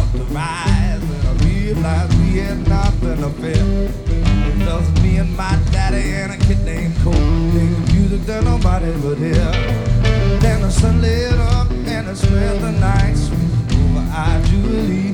to rise, and I realized we had nothing to fear. Just me and my daddy and a kid named Cole, playing music that nobody would hear. Then the sun lit up and it spread the night sweet over our Jubilee.